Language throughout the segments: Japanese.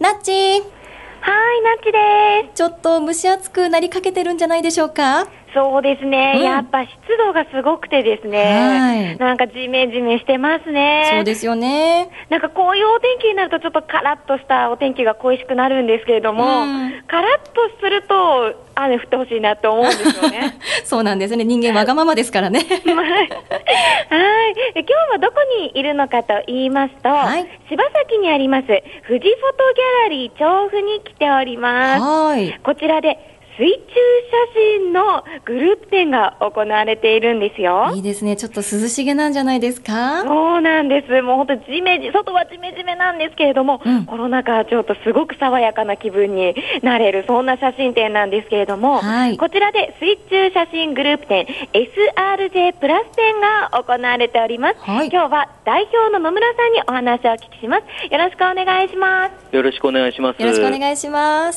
ナッチー。 はい、ナッチです。 ちょっと蒸し暑くなりかけてるんじゃないでしょうか？ そうですね、やっぱ湿度がすごくてですね、なんかジメジメしてますね。 そうですよね。 なんかこういうお天気になるとちょっとカラッとしたお天気が恋しくなるんですけれども、カラッとすると雨降ってほしいなと思うんですよね。 そうなんですね。人間わがままですからね。はい。 今日はどこにいるのかと言いますと、柴崎にあります富士フォトギャラリー調布に来ております。 はい。 こちらで水中写真のグループ展が行われているんですよ。 いいですね。ちょっと涼しげなんじゃないですか？ そうなんです。もう本当外はジメジメなんですけれども、コロナ禍はちょっとすごく爽やかな気分になれる、そんな写真展なんですけれども、こちらで水中写真グループ展 SRJ プラス展が行われております。今日は代表の野村さんにお話をお聞きします。よろしくお願いします。 よろしくお願いします。 よろしくお願いします。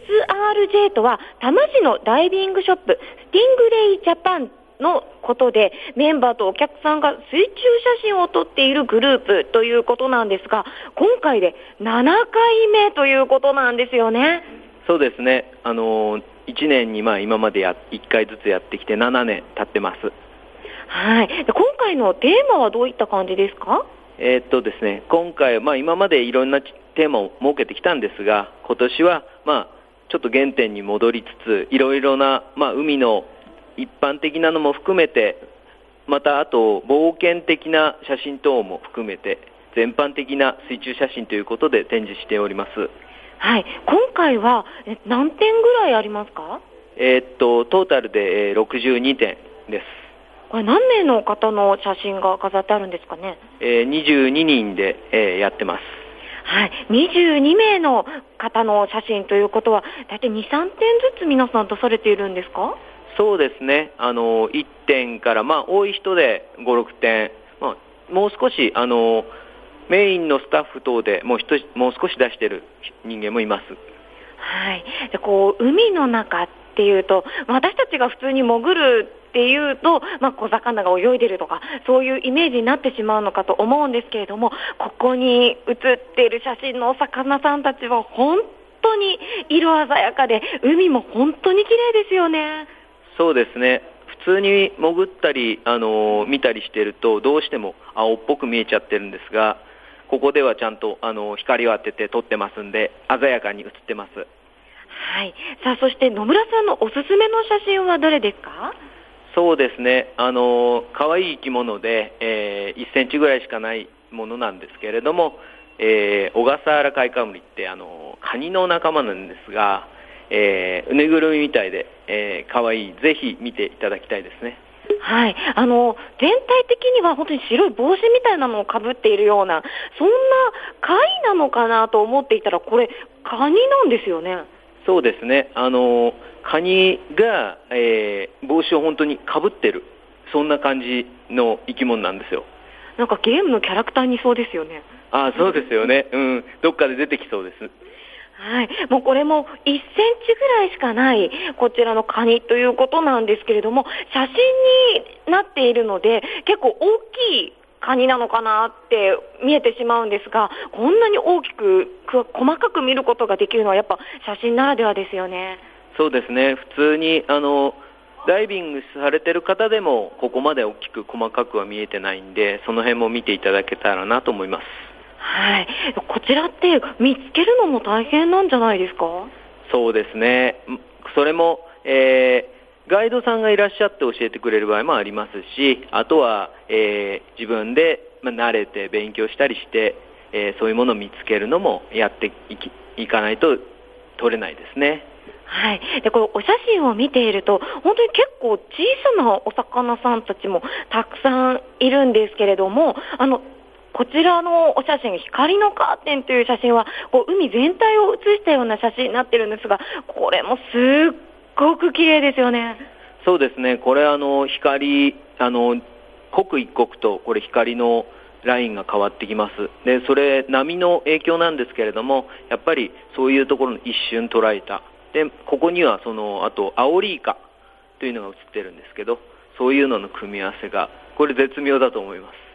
SRJ とは多摩市のダイビングショップスティングレイジャパンのことで、メンバーとお客さんが水中写真を撮っているグループということなんですが、今回で7回目ということなんですよね。 そうですね。1年に今まで1回ずつやってきて7年経ってます。 はい。で、今回のテーマはどういった感じですか？ ですね、今回今までいろんなテーマを設けてきたんですが、今年はちょっと原点に戻りつつ、いろいろな海の一般的なのも含めて、またあと冒険的な写真等も含めて全般的な水中写真ということで展示しております。 はい。今回は何点ぐらいありますか？ トータルで62点です。 これ何名の方の写真が飾ってあるんですかね ？22人でやってます。 はい、22名の方の写真ということは、だいたい2、3点ずつ皆さん出されているんですか？ そうですね。1点から、多い人で5、6点、もう少し、メインのスタッフ等でもう少し出している人間もいます。 はい。で、海の中っていうと、私たちが普通に潜るっていうと、小魚が泳いでるとか、そういうイメージになってしまうのかと思うんですけれども、ここに写っている写真のお魚さんたちは本当に色鮮やかで、海も本当に綺麗ですよね。 そうですね。普通に潜ったり、見たりしてると、どうしても青っぽく見えちゃってるんですが、ここではちゃんと光を当てて撮ってますんで、鮮やかに写ってます。 はい。さあ、そして野村さんのおすすめの写真はどれですか？ そうですね。可愛い生き物で、1センチぐらいしかないものなんですけれども、小笠原カイカムリってカニの仲間なんですが、ぬいぐるみみたいで、可愛い。ぜひ見ていただきたいですね。 はい。全体的には本当に白い帽子みたいなのをかぶっているような、そんな貝なのかなと思っていたら、これカニなんですよね。 そうですね。カニが、帽子を本当にかぶってる、そんな感じの生き物なんですよ。 なんかゲームのキャラクターにそうですよね。 そうですよね。どっかで出てきそうです。 はい。もうこれも1センチぐらいしかないこちらのカニということなんですけれども、写真になっているので結構大きいカニなのかなって見えてしまうんですが、こんなに大きく細かく見ることができるのはやっぱ写真ならではですよね。 そうですね。普通にダイビングされてる方でもここまで大きく細かくは見えてないんで、その辺も見ていただけたらなと思います。 はい。こちらって見つけるのも大変なんじゃないですか？ そうですね。それも、ガイドさんがいらっしゃって教えてくれる場合もありますし、あとは、自分で、慣れて勉強したりして、そういうものを見つけるのもやっていかないと撮れないですね。 はい。で、これお写真を見ていると、本当に結構小さなお魚さんたちもたくさんいるんですけれども、こちらのお写真、光のカーテンという写真は、海全体を写したような写真になってるんですが、これもすっごく綺麗ですよね。 そうですね。これ光、刻一刻とこれ光のラインが変わってきます。で、それ波の影響なんですけれども、やっぱりそういうところの一瞬捉えた。で、ここにはあとアオリイカというのが写ってるんですけど、そういうのの組み合わせがこれ絶妙だと思います。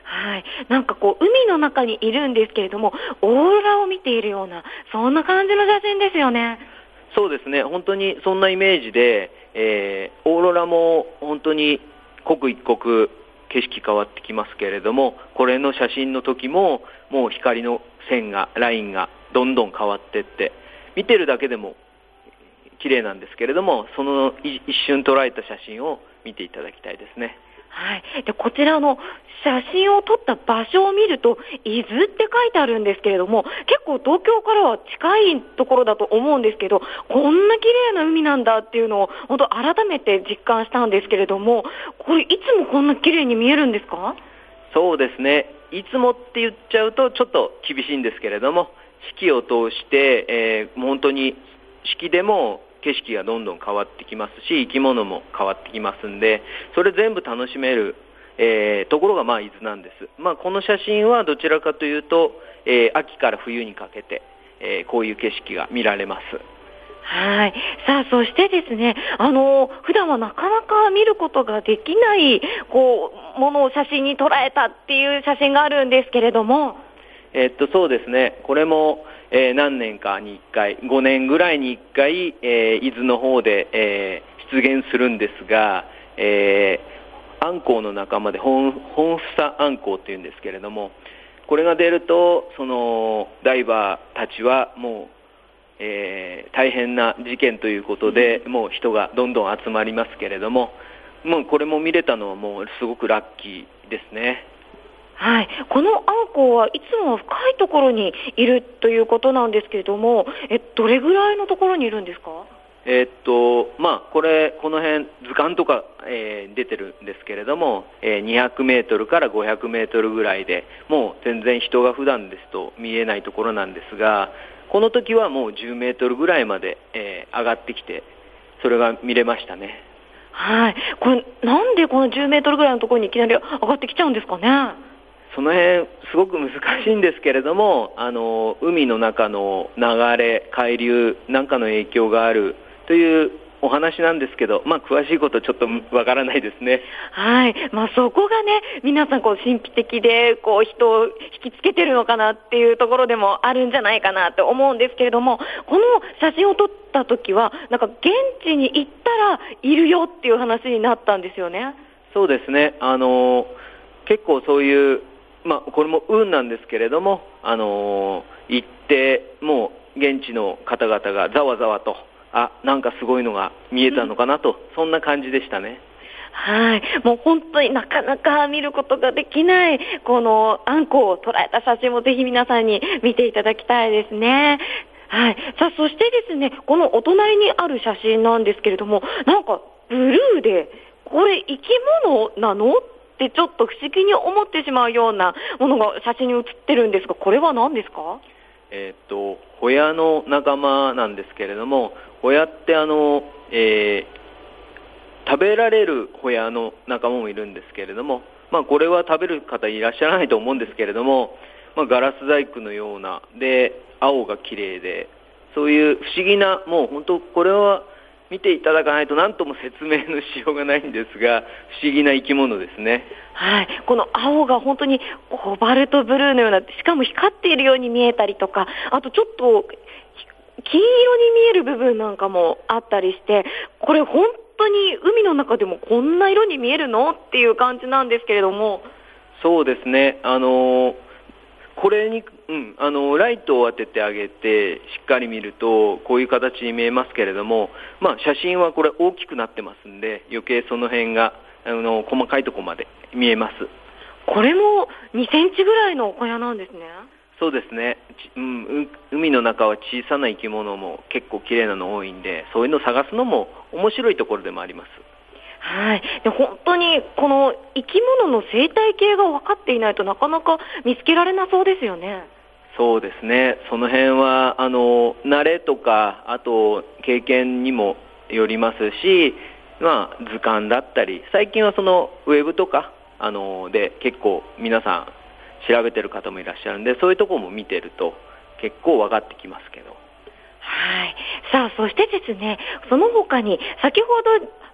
はい、なんかこう海の中にいるんですけれども、オーロラを見ているような、そんな感じの写真ですよね。 そうですね、本当にそんなイメージで、オーロラも本当に刻一刻景色変わってきますけれども、これの写真の時ももう光の線がラインがどんどん変わっていって、見てるだけでも綺麗なんですけれども、その一瞬捉えた写真を見ていただきたいですね。 はい、でこちらの写真を撮った場所を見ると伊豆って書いてあるんですけれども、結構東京からは近いところだと思うんですけど、こんな綺麗な海なんだっていうのを本当改めて実感したんですけれども、これいつもこんな綺麗に見えるんですか？ そうですね、いつもって言っちゃうとちょっと厳しいんですけれども、四季を通して、本当に四季でも景色がどんどん変わってきますし、生き物も変わってきますんで、それ全部楽しめる、ところが伊豆なんです。この写真はどちらかというと、秋から冬にかけて、こういう景色が見られます。 はい。さあ、そしてですね、普段はなかなか見ることができない、ものを写真に捉えたっていう写真があるんですけれども。 そうですね。これも、何年かに1回、5年ぐらいに1回、伊豆の方で、出現するんですが、アンコウの仲間でホンフサアンコウっていうんですけれども、これが出ると、そのダイバーたちはもう、大変な事件ということで、もう人がどんどん集まりますけれども、もうこれも見れたのはもうすごくラッキーですね。 はい、このアンコウはいつも深いところにいるということなんですけれども、どれぐらいのところにいるんですか？ この辺図鑑とか、出てるんですけれども、200メートルから500メートルぐらいで、もう全然人が普段ですと見えないところなんですが、この時はもう10メートルぐらいまで、上がってきて、それが見れましたね。 はい、これなんでこの10メートルぐらいのところにいきなり上がってきちゃうんですかね？ その辺すごく難しいんですけれども、海の中の流れ、海流なんかの影響があるというお話なんですけど、詳しいことちょっとわからないですね。 はい、そこがね、皆さん神秘的で人を引きつけてるのかなっていうところでもあるんじゃないかなと思うんですけれども、この写真を撮った時はなんか現地に行ったらいるよっていう話になったんですよね。 そうですね。結構そういうこれも運なんですけれども、行ってもう現地の方々がざわざわと、なんかすごいのが見えたのかなと、そんな感じでしたね。 はい、もう本当になかなか見ることができないこのアンコウを捉えた写真もぜひ皆さんに見ていただきたいですね。はい、さあそしてですね、このお隣にある写真なんですけれども、なんかブルーでこれ生き物なのってちょっと不思議に思ってしまうようなものが写真に写ってるんですが、これは何ですか？ ホヤの仲間なんですけれども、ホヤって食べられるホヤの仲間もいるんですけれども、これは食べる方いらっしゃらないと思うんですけれども、ガラス細工のようなで青が綺麗で、そういう不思議な、もう本当これは見ていただかないと何とも説明のしようがないんですが、不思議な生き物ですね。 はい、この青が本当にコバルトブルーのような、しかも光っているように見えたりとか、あとちょっと金色に見える部分なんかもあったりして、これ本当に海の中でもこんな色に見えるのっていう感じなんですけれども。 そうですね、これに、ライトを当ててあげてしっかり見るとこういう形に見えますけれども、写真はこれ大きくなってますんで、余計その辺が細かいところまで見えます。 これも2センチぐらいの小屋なんですね。 そうですね、海の中は小さな生き物も結構綺麗なの多いんで、そういうのを探すのも面白いところでもあります。 はい、で本当にこの生き物の生態系が分かっていないとなかなか見つけられなそうですよね。 そうですね、その辺は慣れとか、あと経験にもよりますし、図鑑だったり、最近はそのウェブとかで結構皆さん調べてる方もいらっしゃるんで、そういうところも見てると結構分かってきますけど。 はい、さあそしてですね、その他に先ほど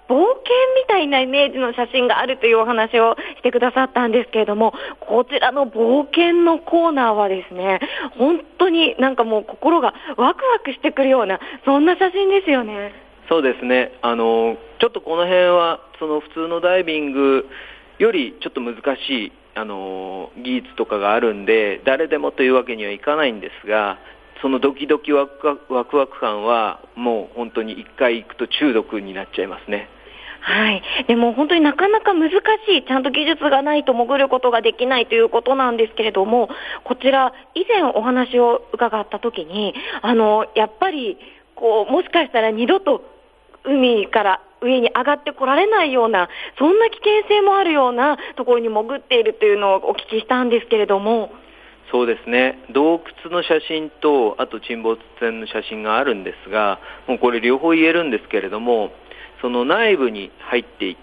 冒険みたいなイメージの写真があるというお話をしてくださったんですけれども、こちらの冒険のコーナーはですね、本当になんかもう心がワクワクしてくるような、そんな写真ですよね。 そうですね。ちょっとこの辺はその普通のダイビングよりちょっと難しい技術とかがあるんで、誰でもというわけにはいかないんですが、そのドキドキワクワク感はもう本当に一回行くと中毒になっちゃいますね。 はい。でも本当になかなか難しい、ちゃんと技術がないと潜ることができないということなんですけれども、こちら以前お話を伺った時に、やっぱりもしかしたら二度と海から上に上がってこられないような、そんな危険性もあるようなところに潜っているというのをお聞きしたんですけれども。 そうですね。洞窟の写真とあと沈没船の写真があるんですが、もうこれ両方言えるんですけれども、その内部に入っていって、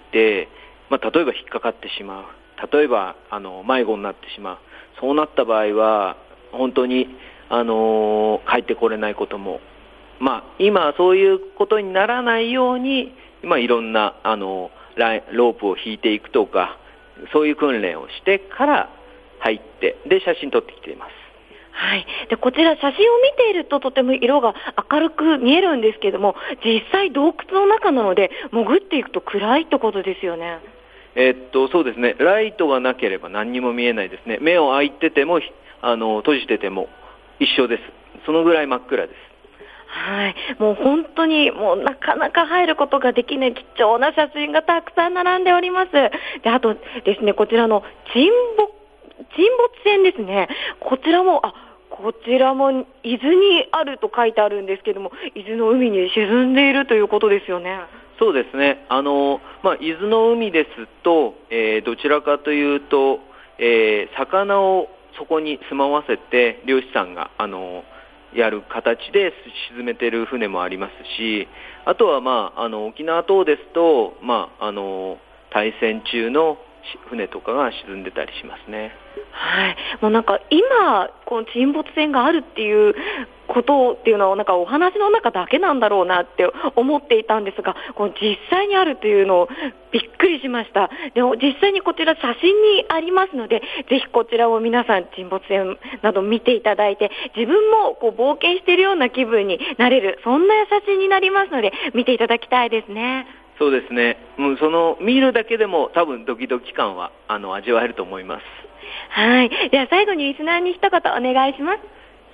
例えば引っかかってしまう、例えば迷子になってしまう、そうなった場合は本当に帰ってこれないことも、今そういうことにならないようにいろんなロープを引いていくとか、そういう訓練をしてから入ってで写真撮ってきています。 はい。で、こちら写真を見ているととても色が明るく見えるんですけれども、実際洞窟の中なので潜っていくと暗いってことですよね。 そうですね。ライトがなければ何にも見えないですね。目を開いてても閉じてても一緒です。そのぐらい真っ暗です。 はい。もう本当にもうなかなか入ることができない貴重な写真がたくさん並んでおります。で、あとですね、こちらの沈没船ですね。こちらも伊豆にあると書いてあるんですけども、伊豆の海に沈んでいるということですよね。 そうですね。伊豆の海ですと、どちらかというと、魚をそこに住まわせて漁師さんがやる形で沈めている船もありますし、あとは沖縄島ですと対戦中の船とかが沈んでたりしますね。 はい。もうなんか今この沈没船があるっていうことっていうのはなんかお話の中だけなんだろうなって思っていたんですが、この実際にあるというのをびっくりしました。でも実際にこちら写真にありますので、ぜひこちらを皆さん沈没船など見ていただいて、自分も冒険しているような気分になれる、そんな写真になりますので見ていただきたいですね。 そうですね。もう見るだけでも多分ドキドキ感は味わえると思います。 はい。では最後にリスナーに一言お願いします。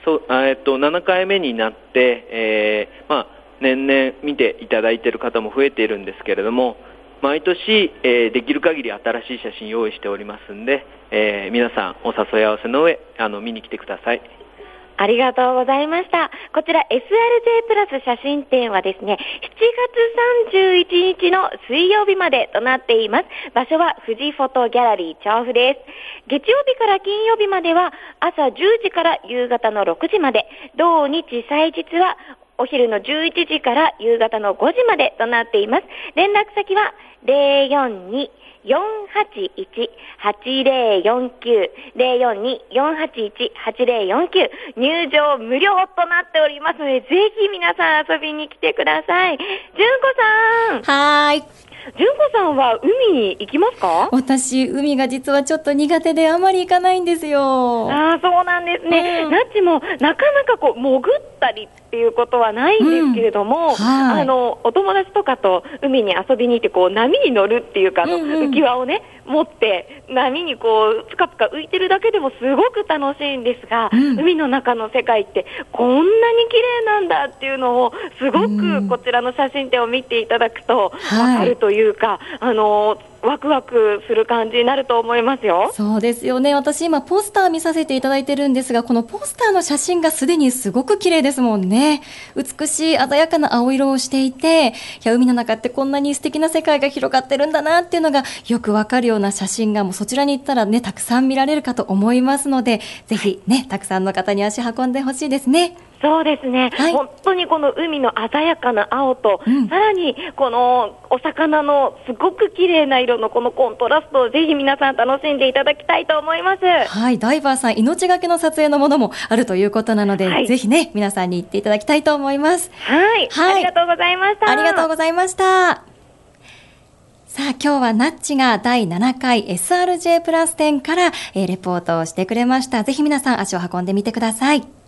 7回目になって、年々見ていただいている方も増えているんですけれども、毎年、できる限り新しい写真用意しておりますんで、皆さんお誘い合わせの上見に来てください。 ありがとうございました。こちら SRJ プラス写真展はですね、7月31日の水曜日までとなっています。場所は富士フォトギャラリー調布です。月曜日から金曜日までは朝10時から夕方の6時まで、土日祭日はお昼の11時から夕方の5時までとなっています。連絡先は042-481-8049 042-481-8049、入場無料となっておりますので、ぜひ皆さん遊びに来てください。純子さん。 はーい。 純子さんは海に行きますか？ 私、海が実はちょっと苦手であまり行かないんですよ。 ああ、そうなんですね。ナッチもなかなか潜ったりっていうことはないんですけれども、お友達とかと海に遊びに行って波に乗るっていうか浮き輪をね持って波にプカプカ浮いてるだけでもすごく楽しいんですが、海の中の世界ってこんなに綺麗なんだっていうのをすごくこちらの写真展を見ていただくとわかるというか、ワクワクする感じになると思いますよ。 そうですよね。私今ポスター見させていただいてるんですが、このポスターの写真がすでにすごく綺麗ですもんね。美しい鮮やかな青色をしていて、海の中ってこんなに素敵な世界が広がってるんだなっていうのがよくわかるような写真がもうそちらに行ったらね、たくさん見られるかと思いますので、ぜひね、たくさんの方に足運んでほしいですね。 そうですね、本当にこの海の鮮やかな青と、さらにこのお魚のすごく綺麗な色のこのコントラストをぜひ皆さん楽しんでいただきたいと思います。 はい、ダイバーさん命がけの撮影のものもあるということなので、ぜひね皆さんに行っていただきたいと思います。 はい、ありがとうございました。 ありがとうございました。 さあ今日はナッチが第7回 SRJ プラス展からレポートをしてくれました。ぜひ皆さん足を運んでみてください。